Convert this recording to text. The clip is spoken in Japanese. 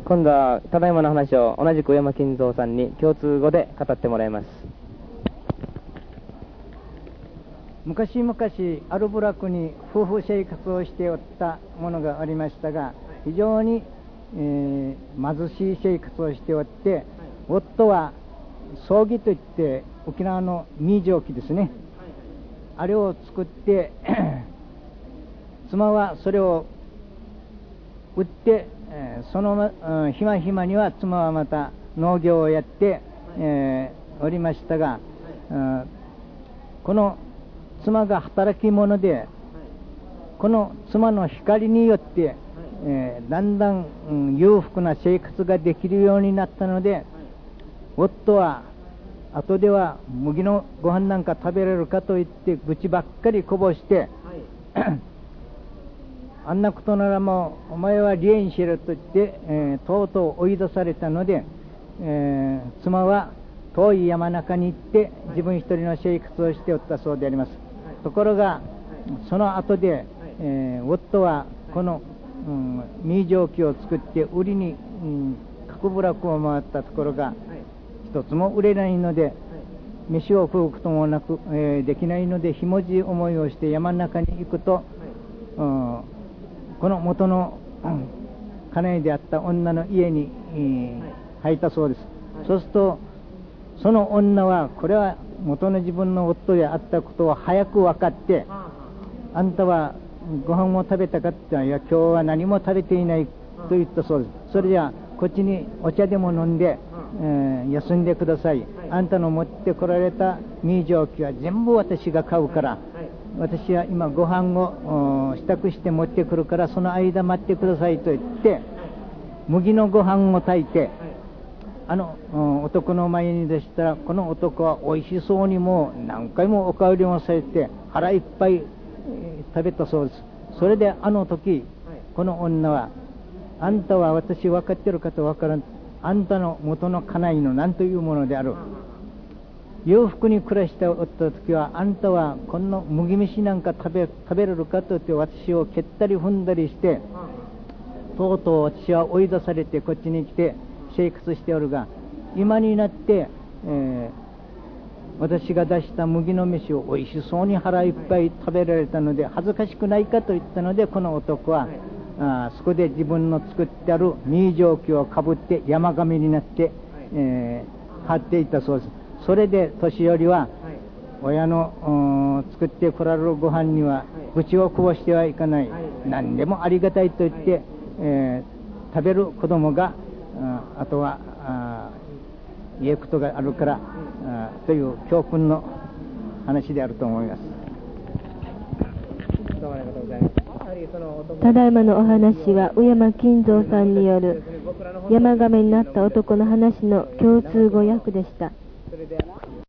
今度はただいまの話を同じく小山金蔵さんに共通語で語ってもらいます。 昔々アルブラクに夫婦生活をしておったものがありましたが、非常に、貧しい生活をしておって、夫は葬儀といって沖縄のミー蒸気ですね、あれを作って妻はそれを売って、その暇々には妻はまた農業をやって、おりましたが、この妻が働き者で、この妻の光によって、だんだん、裕福な生活ができるようになったので、夫は後では麦のご飯なんか食べれるかと言って愚痴ばっかりこぼして、あんなことならもうお前は離縁しろと言って、とうとう追い出されたので、妻は遠い山中に行って自分一人の生活をしておったそうであります。ところがその後で、夫はこの、ミー蒸気を作って売りに、各部落を回ったところが一つも売れないので、飯を食うこともなく、できないのでひもじい思いをして山の中に行くと、この元の家内であった女の家に、入ったそうです。そうするとその女はこれは元の自分の夫であったことを早く分かって、あんたはご飯を食べたかって言ったら、いや今日は何も食べていないと言ったそうです。それじゃあこっちにお茶でも飲んで、休んでください。あんたの持ってこられたミー蒸気は全部私が買うから、私は今ご飯を支度して持ってくるからその間待ってくださいと言って麦のご飯を炊いて、男の前に出したら、この男はおいしそうにもう何回もおかわりをされて腹いっぱい食べたそうです。それであの時この女は、あんたは私分かってるかと分からん、あんたの元の家内の何というものである、裕福に暮らしておった時はあんたはこの麦飯なんか食べれるかと言って私を蹴ったり踏んだりして、とうとう私は追い出されてこっちに来て生活しておるが、今になって、私が出した麦の飯をおいしそうに腹いっぱい食べられたので恥ずかしくないかと言ったので、この男はそこで自分の作ってあるミー蒸気をかぶって山神になって、張っていったそうです。それで年寄りは、親の作ってこられるご飯には愚痴をこぼしてはいかない、何でもありがたいと言って、食べる子供があとは言うことがあるからという教訓の話であると思います。 どうもありがとうございます。 ただいまのお話は小山金蔵さんによる山亀になった男の話の共通語訳でした。 それで